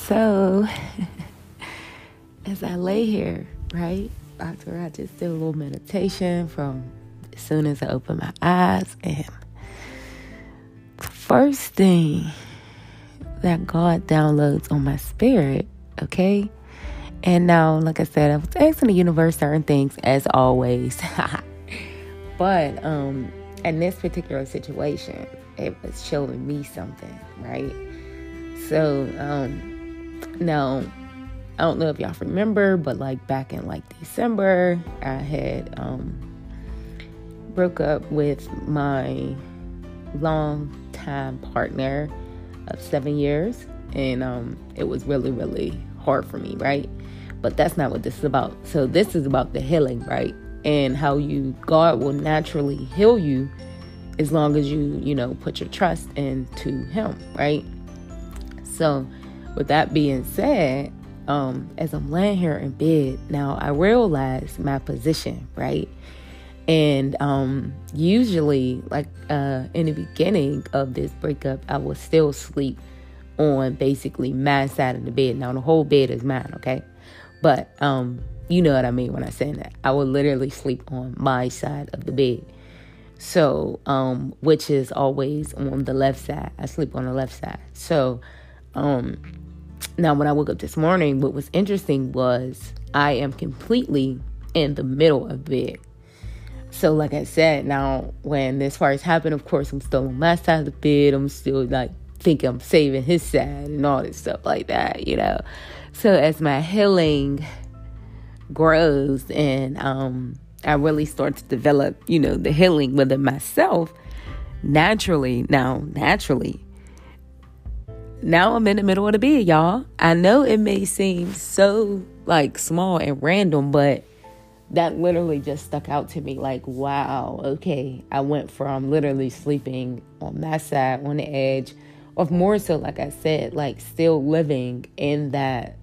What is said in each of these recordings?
So, as I lay here, right, after I just did a little meditation from as soon as I opened my eyes, and the first thing that God downloads on my spirit, okay? And now, like I said, I was asking the universe certain things, as always. But in this particular situation, it was showing me something, right? So, now, I don't know if y'all remember, but like back in like December, I had broke up with my long-time partner of 7 years. And it was really, really hard for me, right? But that's not what this is about. So this is about the healing, right? And how God will naturally heal you as long as you put your trust into Him, right? So with that being said, as I'm laying here in bed, now I realize my position, right? And usually, like in the beginning of this breakup, I would still sleep on basically my side of the bed. Now, the whole bed is mine, okay? But you know what I mean when I say that. I would literally sleep on my side of the bed. So, which is always on the left side. I sleep on the left side. So, now when I woke up this morning, what was interesting was I am completely in the middle of bed. So like I said, now when this first happened, of course, I'm still on my side of the bed. I'm still like think I'm saving his side and all this stuff like that, So as my healing grows and I really start to develop, the healing within myself, naturally, now I'm in the middle of the bed, y'all. I know it may seem so like small and random, but that literally just stuck out to me like, wow, okay. I went from literally sleeping on that side, on the edge, of more so, like I said, like still living in that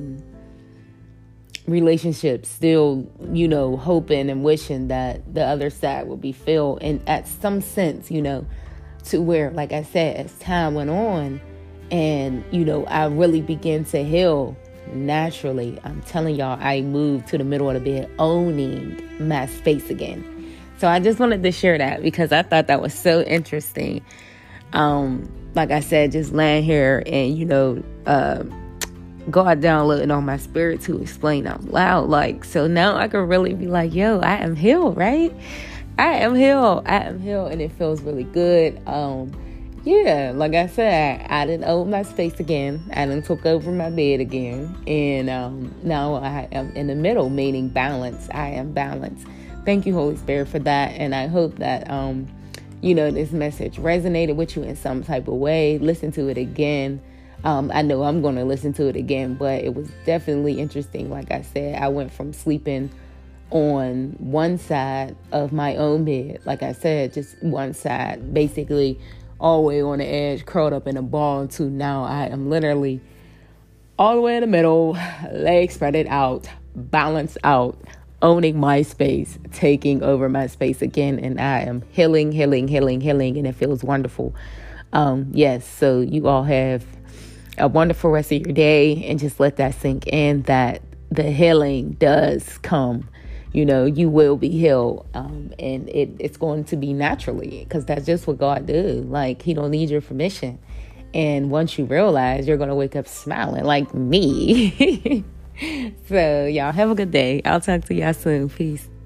relationship, still, hoping and wishing that the other side would be filled. And at some sense, to where, like I said, as time went on and, I really began to heal naturally, I'm telling y'all, I moved to the middle of the bed, owning my space again. So I just wanted to share that because I thought that was so interesting. Like I said, just laying here and, God downloading on my spirit to explain out loud. Like, so now I can really be like, yo, I am healed, right? I am healed. And it feels really good. Yeah, like I said, I didn't own my space again. I didn't took over my bed again. And now I am in the middle, meaning balance. I am balanced. Thank you, Holy Spirit, for that. And I hope that, this message resonated with you in some type of way. Listen to it again. I know I'm going to listen to it again, but it was definitely interesting. Like I said, I went from sleeping on one side of my own bed. Like I said, just one side, basically all the way on the edge, curled up in a ball, to now I am literally all the way in the middle, legs spread out, balanced out, owning my space, taking over my space again. And I am healing, and it feels wonderful. Yes, so you all have a wonderful rest of your day, and just let that sink in that the healing does come. You will be healed, and it's going to be naturally, because that's just what God does. Like, He don't need your permission. And once you realize, you're going to wake up smiling like me. So y'all have a good day. I'll talk to y'all soon. Peace.